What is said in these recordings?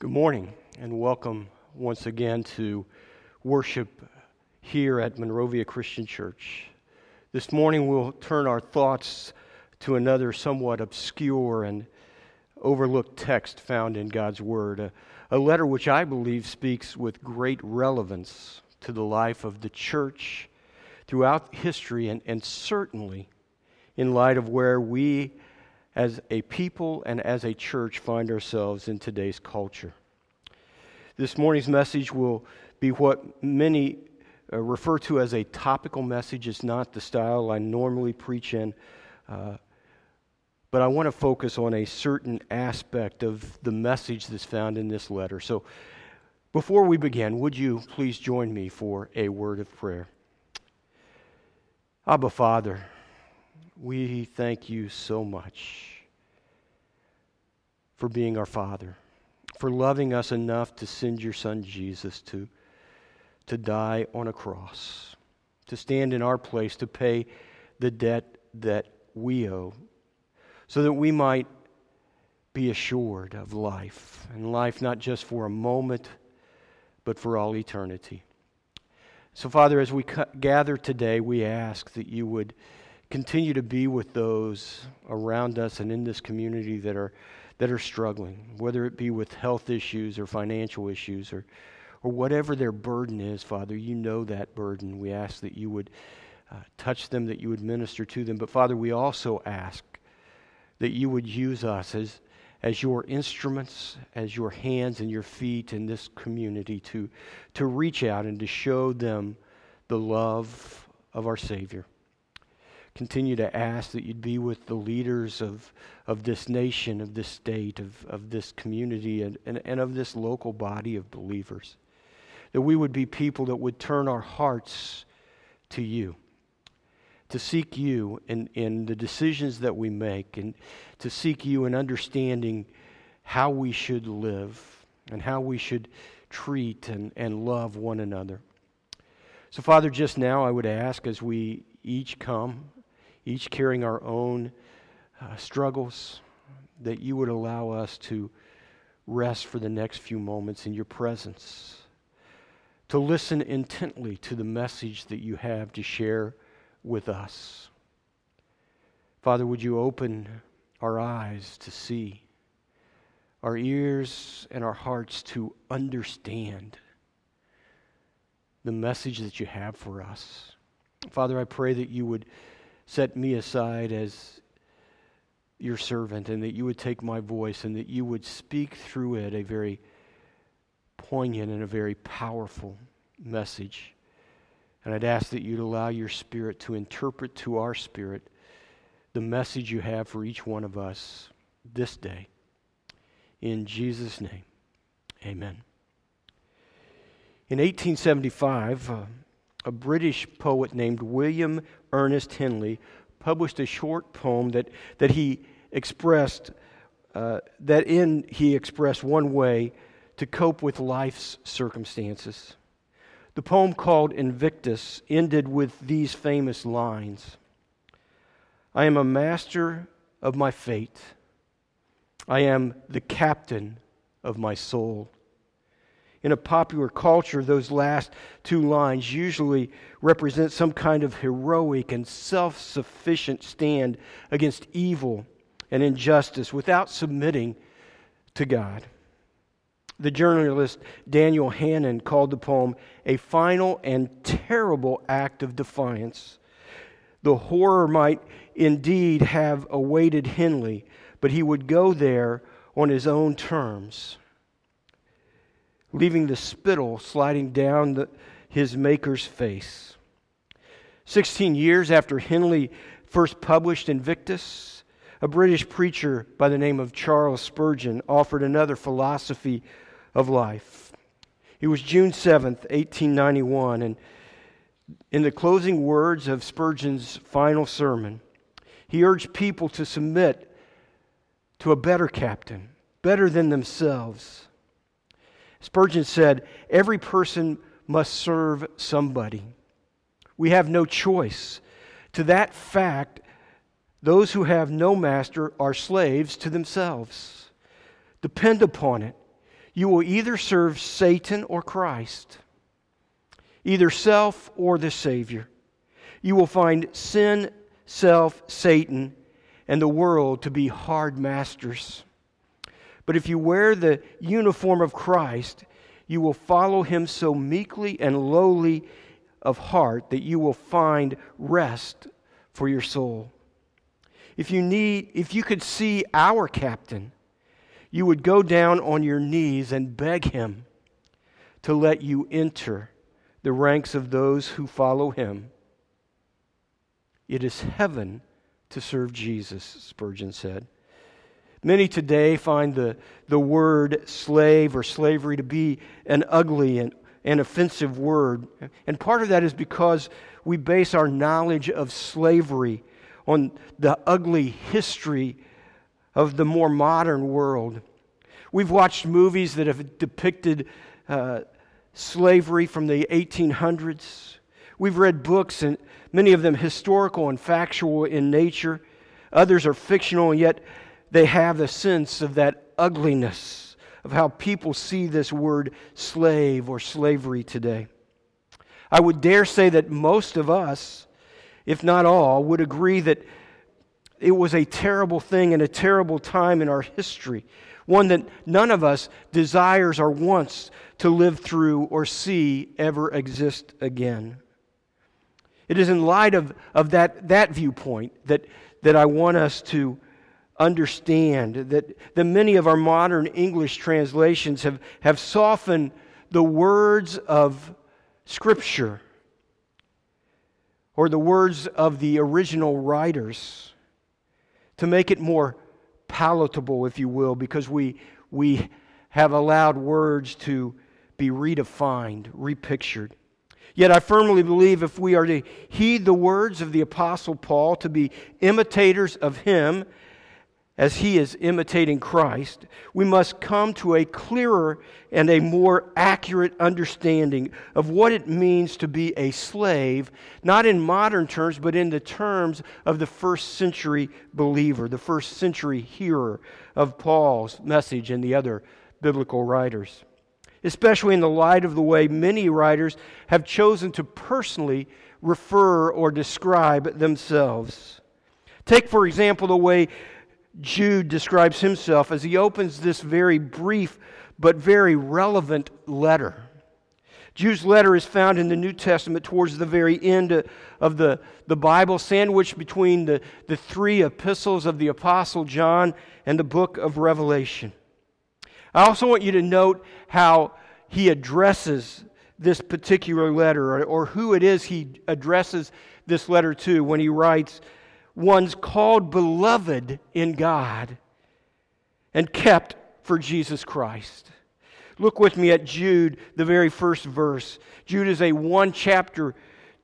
Good morning and welcome once again to worship here at Monrovia Christian Church. This morning we'll turn our thoughts to another somewhat obscure and overlooked text found in God's Word, a letter which I believe speaks with great relevance to the life of the church throughout history and certainly in light of where we as a people and as a church find ourselves in today's culture. This morning's message will be what many refer to as a topical message. It's not the style I normally preach in, but I want to focus on a certain aspect of the message that's found in this letter. So before we begin, would you please join me for a word of prayer? Abba, Father, we thank you so much for being our Father, for loving us enough to send your Son Jesus to die on a cross, to stand in our place, to pay the debt that we owe, so that we might be assured of life, and life not just for a moment, but for all eternity. So, Father, as we gather today, we ask that you would continue to be with those around us and in this community that are struggling, whether it be with health issues or financial issues or whatever their burden is. Father, you know that burden. We ask that you would touch them, that you would minister to them. But Father, we also ask that you would use us as your instruments, as your hands and your feet in this community to reach out and to show them the love of our Savior. Continue to ask that you'd be with the leaders of this nation, of this state, of this community, and of this local body of believers. That we would be people that would turn our hearts to you, to seek you in the decisions that we make, and to seek you in understanding how we should live and how we should treat and love one another. So, Father, just now I would ask as we each come, each carrying our own struggles, that you would allow us to rest for the next few moments in your presence, to listen intently to the message that you have to share with us. Father, would you open our eyes to see, our ears and our hearts to understand the message that you have for us. Father, I pray that you would set me aside as your servant, and that you would take my voice and that you would speak through it a very poignant and a very powerful message. And I'd ask that you'd allow your Spirit to interpret to our spirit the message you have for each one of us this day. In Jesus' name, amen. In 1875, a British poet named William Ernest Henley published a short poem that he expressed one way to cope with life's circumstances. The poem, called Invictus, ended with these famous lines: "I am a master of my fate. I am the captain of my soul." In a popular culture, those last two lines usually represent some kind of heroic and self-sufficient stand against evil and injustice without submitting to God. The journalist Daniel Hannan called the poem a final and terrible act of defiance. The horror might indeed have awaited Henley, but he would go there on his own terms, leaving the spittle sliding down his maker's face. 16 years after Henley first published Invictus, a British preacher by the name of Charles Spurgeon offered another philosophy of life. It was June 7th, 1891, and in the closing words of Spurgeon's final sermon, he urged people to submit to a better captain, better than themselves. Spurgeon said, "Every person must serve somebody. We have no choice. To that fact, those who have no master are slaves to themselves. Depend upon it. You will either serve Satan or Christ, either self or the Savior. You will find sin, self, Satan, and the world to be hard masters. But if you wear the uniform of Christ, you will follow Him so meekly and lowly of heart that you will find rest for your soul. If you could see our captain, you would go down on your knees and beg Him to let you enter the ranks of those who follow Him. It is heaven to serve Jesus, Spurgeon said. Many today find the word slave or slavery to be an ugly and offensive word. And part of that is because we base our knowledge of slavery on the ugly history of the more modern world. We've watched movies that have depicted slavery from the 1800s. We've read books, and many of them historical and factual in nature. Others are fictional, and yet they have a sense of that ugliness of how people see this word slave or slavery today. I would dare say that most of us, if not all, would agree that it was a terrible thing and a terrible time in our history, one that none of us desires or wants to live through or see ever exist again. It is in light of that viewpoint that I want us to understand that many of our modern English translations have softened the words of Scripture or the words of the original writers to make it more palatable, if you will, because we have allowed words to be redefined, repictured. Yet I firmly believe if we are to heed the words of the Apostle Paul, to be imitators of him as he is imitating Christ, we must come to a clearer and a more accurate understanding of what it means to be a slave, not in modern terms, but in the terms of the first century believer, the first century hearer of Paul's message and the other biblical writers, especially in the light of the way many writers have chosen to personally refer or describe themselves. Take, for example, the way Jude describes himself as he opens this very brief but very relevant letter. Jude's letter is found in the New Testament towards the very end of the Bible, sandwiched between the three epistles of the Apostle John and the book of Revelation. I also want you to note how he addresses this particular letter, or who it is he addresses this letter to when he writes, "Ones called beloved in God and kept for Jesus Christ." Look with me at Jude, the very first verse. Jude is a one-chapter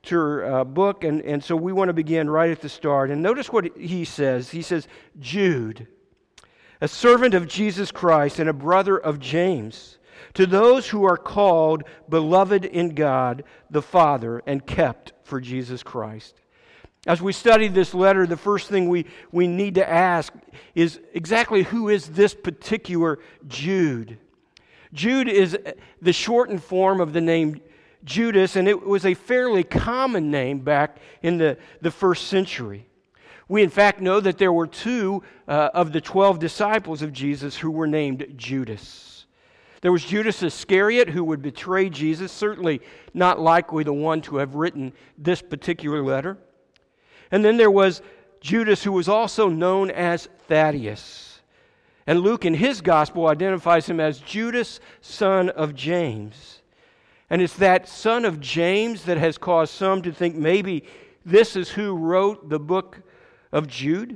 book, and so we want to begin right at the start. And notice what he says. He says, "Jude, a servant of Jesus Christ and a brother of James, to those who are called beloved in God the Father and kept for Jesus Christ." As we study this letter, the first thing we need to ask is exactly who is this particular Jude? Jude is the shortened form of the name Judas, and it was a fairly common name back in the first century. We in fact know that there were two of the 12 disciples of Jesus who were named Judas. There was Judas Iscariot, who would betray Jesus, certainly not likely the one to have written this particular letter. And then there was Judas, who was also known as Thaddeus. And Luke in his gospel identifies him as Judas, son of James. And it's that son of James that has caused some to think maybe this is who wrote the book of Jude.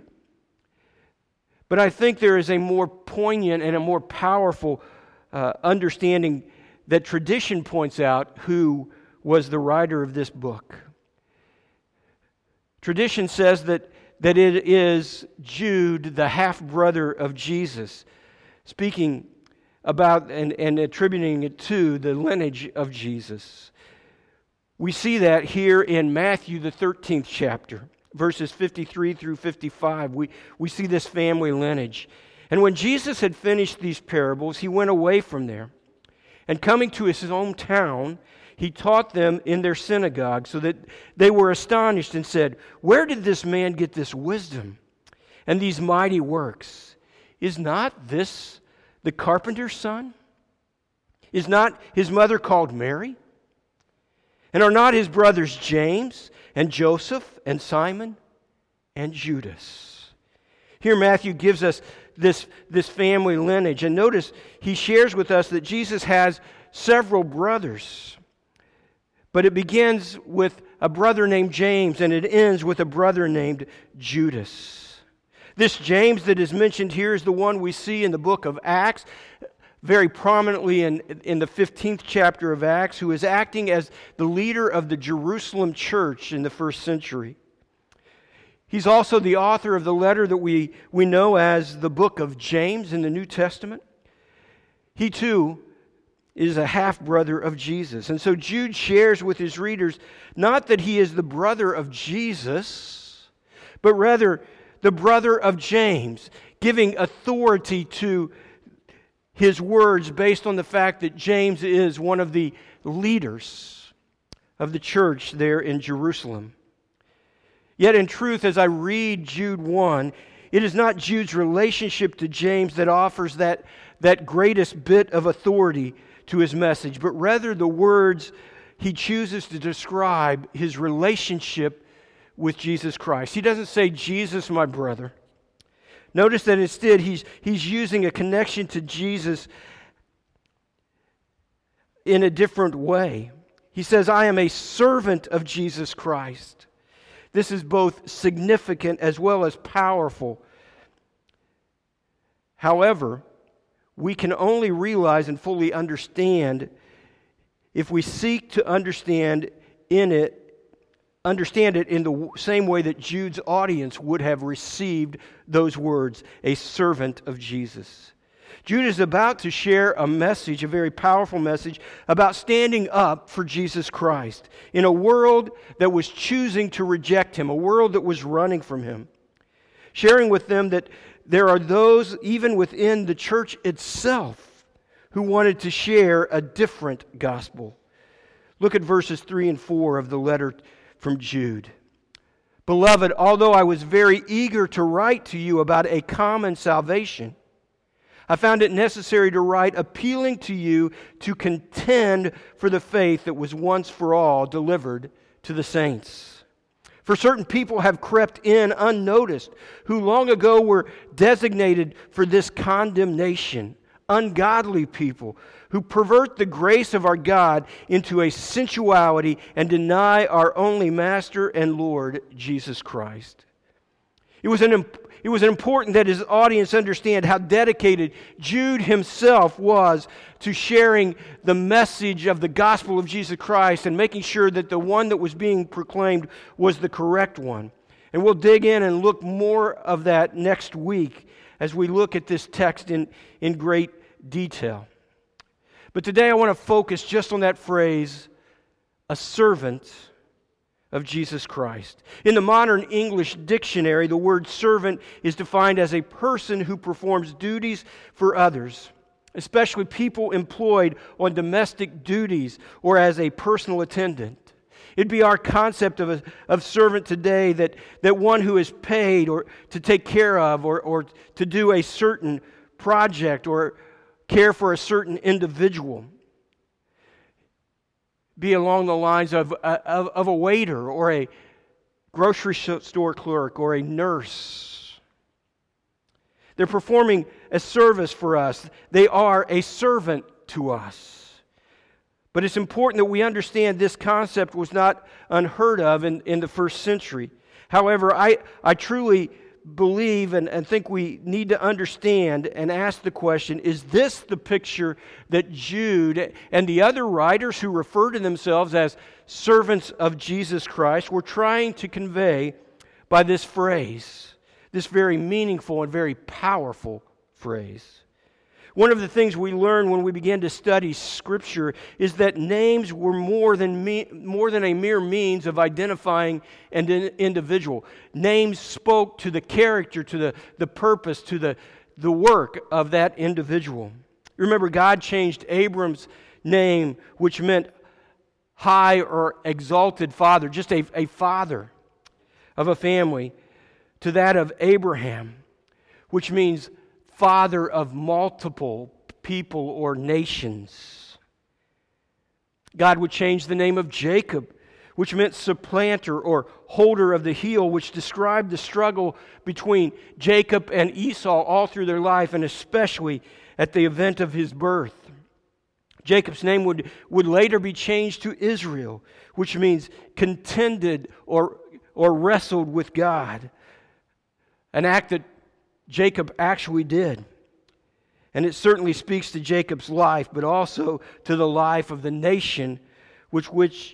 But I think there is a more poignant and a more powerful understanding that tradition points out who was the writer of this book. Tradition says that it is Jude, the half-brother of Jesus, speaking about and attributing it to the lineage of Jesus. We see that here in Matthew, the 13th chapter, verses 53 through 55. We see this family lineage. And when Jesus had finished these parables, he went away from there. And coming to his hometown, he taught them in their synagogue, so that they were astonished and said, "Where did this man get this wisdom and these mighty works? Is not this the carpenter's son? Is not his mother called Mary? And are not his brothers James and Joseph and Simon and Judas?" Here Matthew gives us this family lineage. And notice he shares with us that Jesus has several brothers. But it begins with a brother named James, and it ends with a brother named Judas. This James that is mentioned here is the one we see in the book of Acts, very prominently in the 15th chapter of Acts, who is acting as the leader of the Jerusalem church in the first century. He's also the author of the letter that we know as the book of James in the New Testament. He too is a half-brother of Jesus. And so Jude shares with his readers not that he is the brother of Jesus, but rather the brother of James, giving authority to his words based on the fact that James is one of the leaders of the church there in Jerusalem. Yet in truth, as I read Jude 1, it is not Jude's relationship to James that offers that greatest bit of authority to his message, but rather the words he chooses to describe his relationship with Jesus Christ. He doesn't say, "Jesus, my brother." Notice that instead he's using a connection to Jesus in a different way. He says, "I am a servant of Jesus Christ." This is both significant as well as powerful. However, we can only realize and fully understand if we seek to understand it in the same way that Jude's audience would have received those words, a servant of Jesus. Jude is about to share a message, a very powerful message, about standing up for Jesus Christ in a world that was choosing to reject him, a world that was running from him. Sharing with them that there are those, even within the church itself, who wanted to share a different gospel. Look at verses 3 and 4 of the letter from Jude. "Beloved, although I was very eager to write to you about a common salvation, I found it necessary to write appealing to you to contend for the faith that was once for all delivered to the saints. For certain people have crept in unnoticed, who long ago were designated for this condemnation, ungodly people who pervert the grace of our God into a sensuality and deny our only Master and Lord, Jesus Christ." It was important that his audience understand how dedicated Jude himself was to sharing the message of the gospel of Jesus Christ and making sure that the one that was being proclaimed was the correct one. And we'll dig in and look more of that next week as we look at this text in great detail. But today I want to focus just on that phrase, a servant of Jesus Christ. In the modern English dictionary, the word servant is defined as a person who performs duties for others, especially people employed on domestic duties or as a personal attendant. It'd be our concept of servant today that one who is paid or to take care of or to do a certain project or care for a certain individual. Be along the lines of a waiter or a grocery store clerk or a nurse. They're performing a service for us. They are a servant to us. But it's important that we understand this concept was not unheard of in the first century. However, I truly believe and think we need to understand and ask the question, is this the picture that Jude and the other writers who refer to themselves as servants of Jesus Christ were trying to convey by this phrase, this very meaningful and very powerful phrase? One of the things we learn when we begin to study Scripture is that names were more than a mere means of identifying an individual. Names spoke to the character, to the purpose, to the work of that individual. Remember, God changed Abram's name, which meant high or exalted father, just a father of a family, to that of Abraham, which means father of multiple people or nations. God would change the name of Jacob, which meant supplanter or holder of the heel, which described the struggle between Jacob and Esau all through their life, and especially at the event of his birth. Jacob's name would later be changed to Israel, which means contended or wrestled with God, an act that Jacob actually did. And it certainly speaks to Jacob's life, but also to the life of the nation with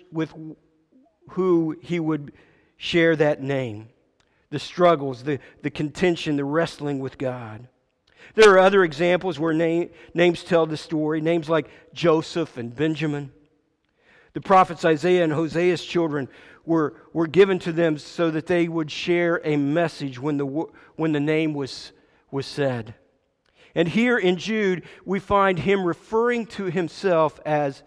who he would share that name. The struggles, the contention, the wrestling with God. There are other examples where names tell the story. Names like Joseph and Benjamin. The prophets Isaiah and Hosea's children were given to them so that they would share a message when the name was said. And here in Jude, we find him referring to himself as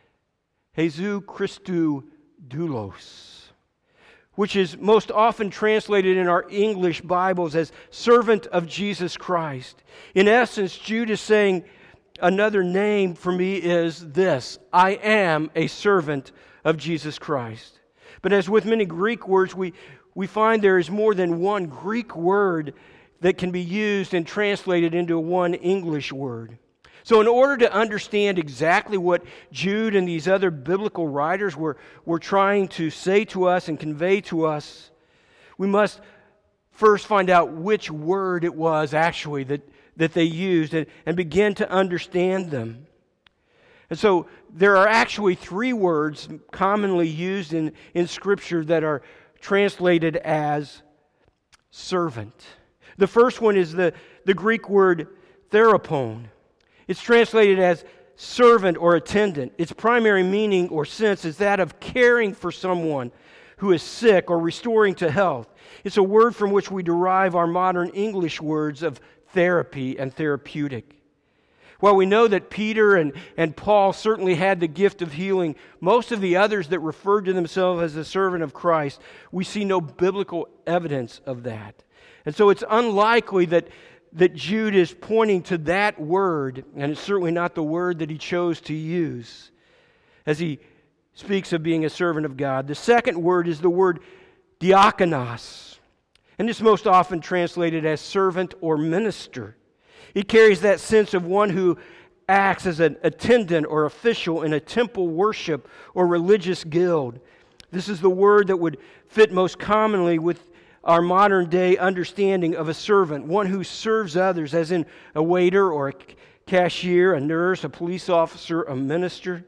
Jesus Christou Doulos, which is most often translated in our English Bibles as servant of Jesus Christ. In essence, Jude is saying, another name for me is this: I am a servant of Jesus Christ. But as with many Greek words, we find there is more than one Greek word that can be used and translated into one English word. So in order to understand exactly what Jude and these other biblical writers were trying to say to us and convey to us, we must first find out which word it was actually that they used and begin to understand them. And so there are actually three words commonly used in Scripture that are translated as servant. The first one is the Greek word therapon. It's translated as servant or attendant. Its primary meaning or sense is that of caring for someone who is sick or restoring to health. It's a word from which we derive our modern English words of therapy and therapeutic. While we know that Peter and Paul certainly had the gift of healing, most of the others that referred to themselves as a servant of Christ, we see no biblical evidence of that. And so it's unlikely that Jude is pointing to that word, and it's certainly not the word that he chose to use as he speaks of being a servant of God. The second word is the word diakonos, and it's most often translated as servant or minister. It carries that sense of one who acts as an attendant or official in a temple worship or religious guild. This is the word that would fit most commonly with our modern day understanding of a servant, one who serves others, as in a waiter or a cashier, a nurse, a police officer, a minister.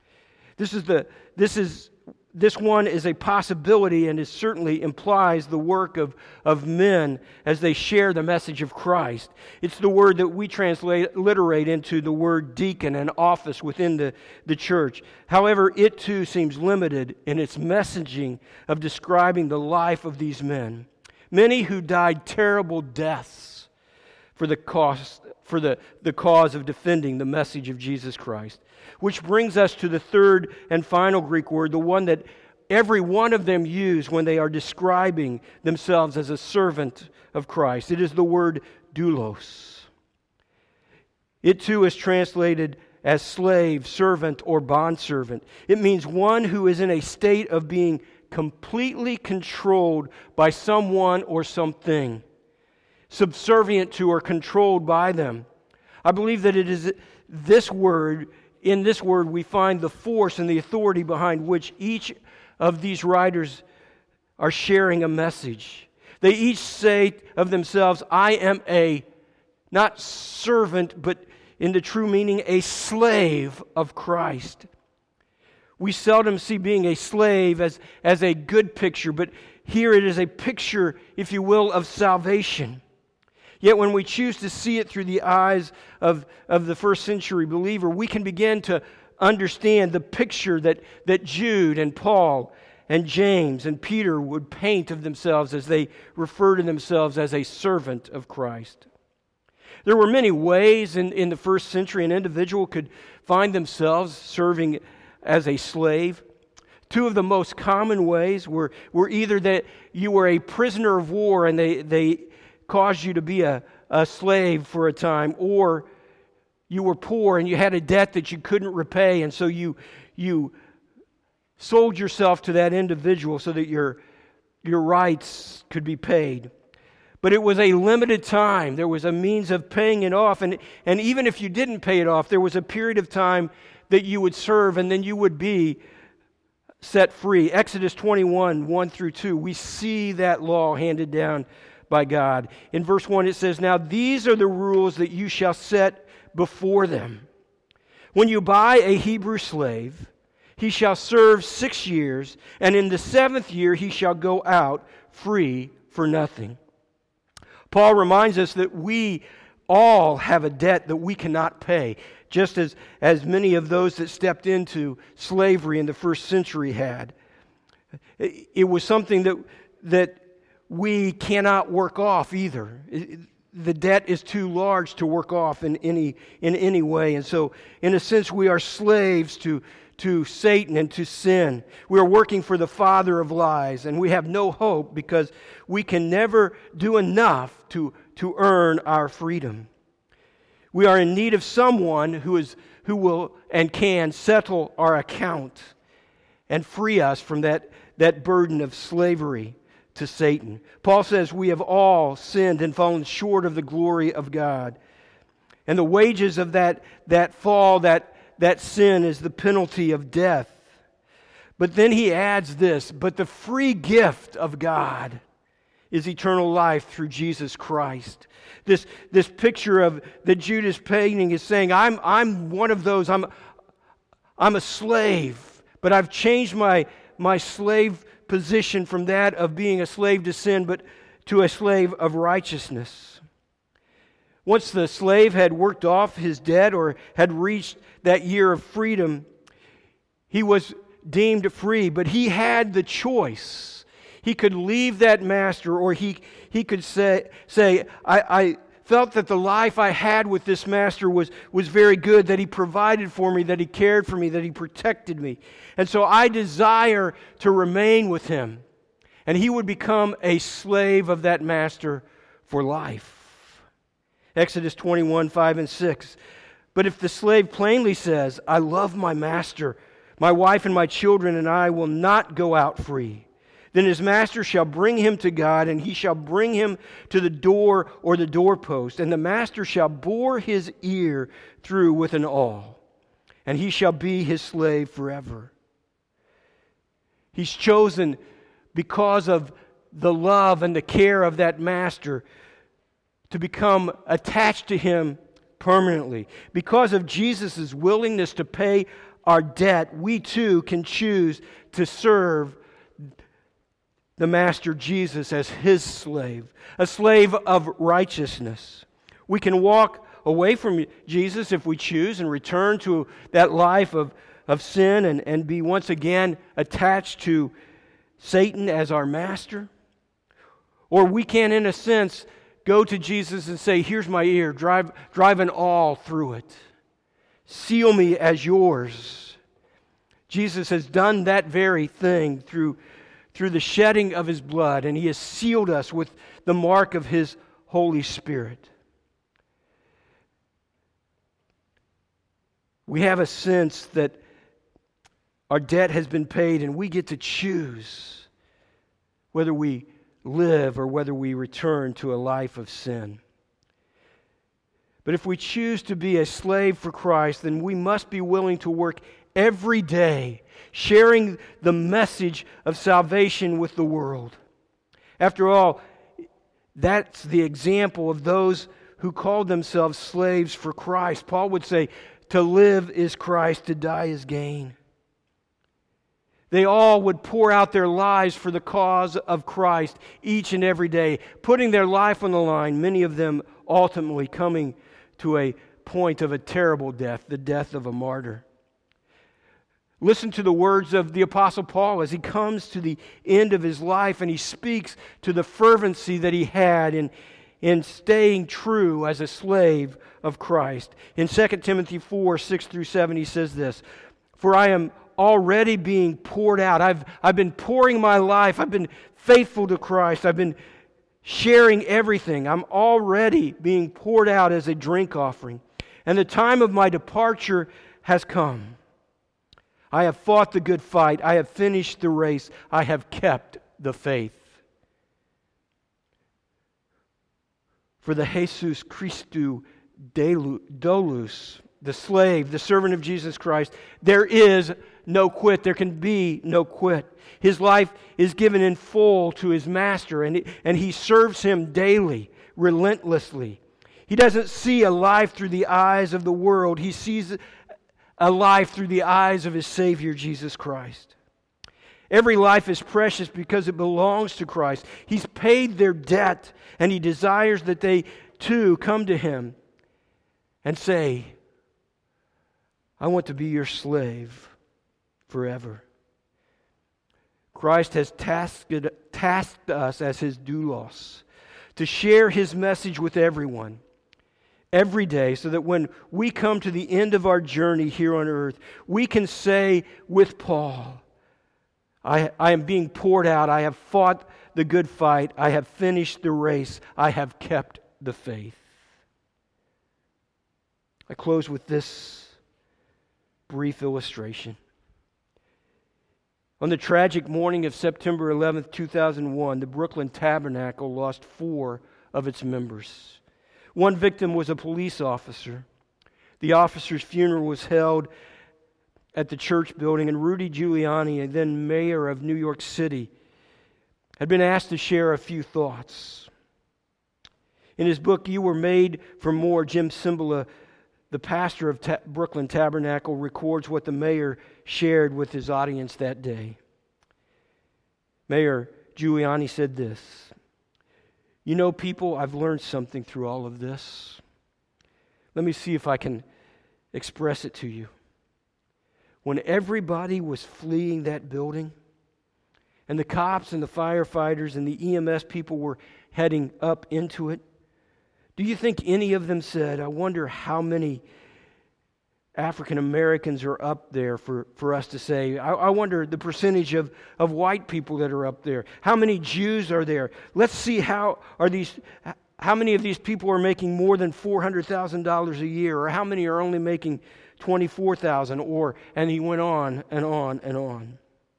This one is a possibility, and it certainly implies the work of men as they share the message of Christ. It's the word that we transliterate into the word deacon, an office within the church. However, it too seems limited in its messaging of describing the life of these men. Many who died terrible deaths for the cause of defending the message of Jesus Christ. Which brings us to the third and final Greek word, the one that every one of them use when they are describing themselves as a servant of Christ. It is the word doulos. It too is translated as slave, servant, or bondservant. It means one who is in a state of being completely controlled by someone or something, subservient to or controlled by them. I believe that it is this word. In this word, we find the force and the authority behind which each of these writers are sharing a message. They each say of themselves, I am a, not servant, but in the true meaning, a slave of Christ. We seldom see being a slave as a good picture, but here it is a picture, if you will, of salvation. Yet when we choose to see it through the eyes of the first century believer, we can begin to understand the picture that Jude and Paul and James and Peter would paint of themselves as they refer to themselves as a servant of Christ. There were many ways in the first century an individual could find themselves serving as a slave. Two of the most common ways were either that you were a prisoner of war and they caused you to be a slave for a time, or you were poor and you had a debt that you couldn't repay, and so you sold yourself to that individual so that your rights could be paid. But it was a limited time. There was a means of paying it off, and even if you didn't pay it off, there was a period of time that you would serve, and then you would be set free. Exodus 21, 1 through 2, we see that law handed down by God. In verse 1 it says, "Now these are the rules that you shall set before them. When you buy a Hebrew slave, he shall serve 6 years, and in the 7th year he shall go out free for nothing." Paul reminds us that we all have a debt that we cannot pay, just as many of those that stepped into slavery in the first century had. It was something that we cannot work off either. The debt is too large to work off in any way. And so, in a sense, we are slaves to Satan and to sin. We are working for the father of lies, and we have no hope because we can never do enough to earn our freedom. We are in need of someone who will and can settle our account and free us from that burden of slavery to Satan. Paul says we have all sinned and fallen short of the glory of God. And the wages of that fall, that sin is the penalty of death. But then he adds this, but the free gift of God is eternal life through Jesus Christ. This picture of that Judas painting is saying, I'm one of those, I'm a slave, but I've changed my slave position from that of being a slave to sin, but to a slave of righteousness. Once the slave had worked off his debt or had reached that year of freedom, he was deemed free, but he had the choice. He could leave that master, or he could say, I felt that the life I had with this master was very good, that he provided for me, that he cared for me, that he protected me. And so I desire to remain with him. And he would become a slave of that master for life. Exodus 21, 5 and 6. But if the slave plainly says, I love my master, my wife and my children, and I will not go out free, then his master shall bring him to God, and he shall bring him to the door or the doorpost, and the master shall bore his ear through with an awl, and he shall be his slave forever. He's chosen because of the love and the care of that master to become attached to him permanently. Because of Jesus' willingness to pay our debt, we too can choose to serve the Master Jesus as his slave, a slave of righteousness. We can walk away from Jesus if we choose and return to that life of sin and be once again attached to Satan as our master. Or we can, in a sense, go to Jesus and say, here's my ear, drive an awl through it. Seal me as yours. Jesus has done that very thing through the shedding of his blood, and he has sealed us with the mark of his Holy Spirit. We have a sense that our debt has been paid, and we get to choose whether we live or whether we return to a life of sin. But if we choose to be a slave for Christ, then we must be willing to work every day sharing the message of salvation with the world. After all, that's the example of those who called themselves slaves for Christ. Paul would say, to live is Christ, to die is gain. They all would pour out their lives for the cause of Christ each and every day, putting their life on the line, many of them ultimately coming to a point of a terrible death, the death of a martyr. Listen to the words of the Apostle Paul as he comes to the end of his life and he speaks to the fervency that he had in staying true as a slave of Christ. In 2 Timothy 4, 6 through 7, he says this, "For I am already being poured out." I've been pouring my life. I've been faithful to Christ. I've been sharing everything. I'm already being poured out as a drink offering. And the time of my departure has come. I have fought the good fight. I have finished the race. I have kept the faith. For the Jesus Christou Doulos, the slave, the servant of Jesus Christ, there is no quit. There can be no quit. His life is given in full to his master, and he serves him daily, relentlessly. He doesn't see a life through the eyes of the world. He sees a life through the eyes of his Savior, Jesus Christ. Every life is precious because it belongs to Christ. He's paid their debt, and he desires that they too come to him and say, "I want to be your slave forever." Christ has tasked us as his doulos to share his message with everyone every day, so that when we come to the end of our journey here on earth, we can say with Paul, I am being poured out. I have fought the good fight. I have finished the race. I have kept the faith. I close with this brief illustration. On the tragic morning of September 11th, 2001, the Brooklyn Tabernacle lost 4 of its members. One victim was a police officer. The officer's funeral was held at the church building, and Rudy Giuliani, then mayor of New York City, had been asked to share a few thoughts. In his book, You Were Made for More, Jim Cymbala, the pastor of Brooklyn Tabernacle, records what the mayor shared with his audience that day. Mayor Giuliani said this, "You know, people, I've learned something through all of this. Let me see if I can express it to you. When everybody was fleeing that building, and the cops and the firefighters and the EMS people were heading up into it, do you think any of them said, 'I wonder how many African Americans are up there for us to say? I wonder the percentage of white people that are up there. How many Jews are there? Let's see how many of these people are making more than $400,000 a year, or how many are only making $24,000, and he went on and on and on.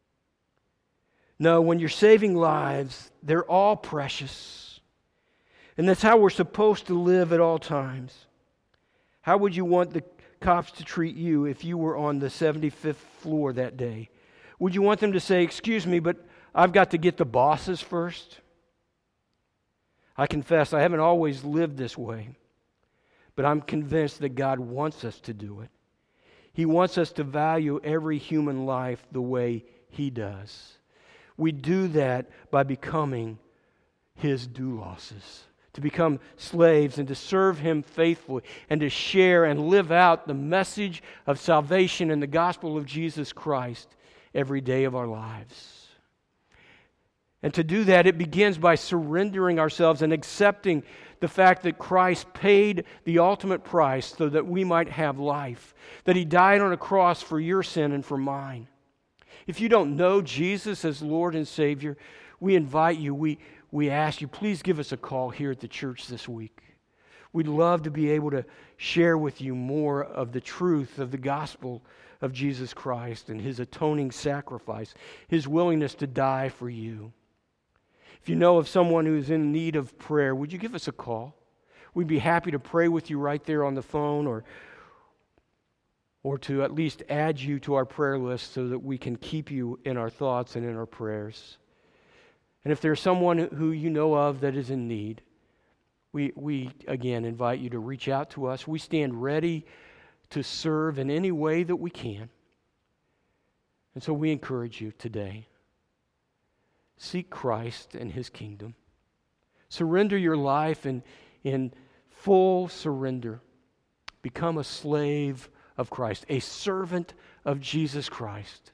No, when you're saving lives, they're all precious. And that's how we're supposed to live at all times. How would you want the cops to treat you if you were on the 75th floor that day? Would you want them to say, 'Excuse me, but I've got to get the bosses first'? I confess, I haven't always lived this way, but I'm convinced that God wants us to do it. He wants us to value every human life the way He does. We do that by becoming His douloses, to become slaves and to serve Him faithfully and to share and live out the message of salvation and the gospel of Jesus Christ every day of our lives. And to do that, it begins by surrendering ourselves and accepting the fact that Christ paid the ultimate price so that we might have life, that He died on a cross for your sin and for mine. If you don't know Jesus as Lord and Savior, we invite you, we ask you, please give us a call here at the church this week. We'd love to be able to share with you more of the truth of the gospel of Jesus Christ and His atoning sacrifice, His willingness to die for you. If you know of someone who is in need of prayer, would you give us a call? We'd be happy to pray with you right there on the phone, or to at least add you to our prayer list so that we can keep you in our thoughts and in our prayers. And if there's someone who you know of that is in need, we again invite you to reach out to us. We stand ready to serve in any way that we can. And so we encourage you today. Seek Christ and His kingdom. Surrender your life in full surrender. Become a slave of Christ, a servant of Jesus Christ,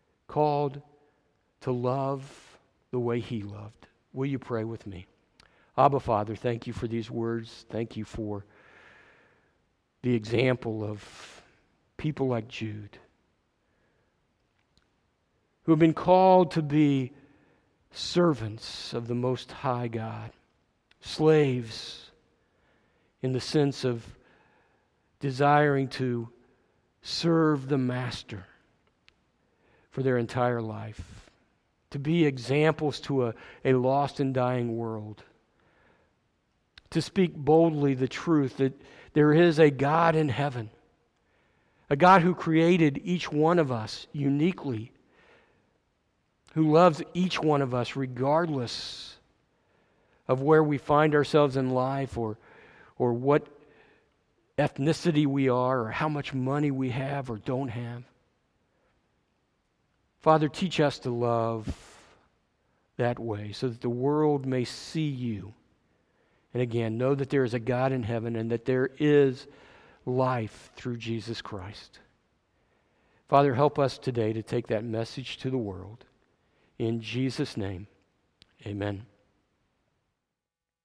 called to love the way He loved. Will you pray with me? Abba, Father, thank you for these words. Thank you for the example of people like Jude, who have been called to be servants of the Most High God, slaves in the sense of desiring to serve the Master for their entire life, to be examples to a lost and dying world, to speak boldly the truth that there is a God in heaven, a God who created each one of us uniquely, who loves each one of us regardless of where we find ourselves in life or what ethnicity we are or how much money we have or don't have. Father, teach us to love that way so that the world may see you. And again, know that there is a God in heaven and that there is life through Jesus Christ. Father, help us today to take that message to the world. In Jesus' name, amen.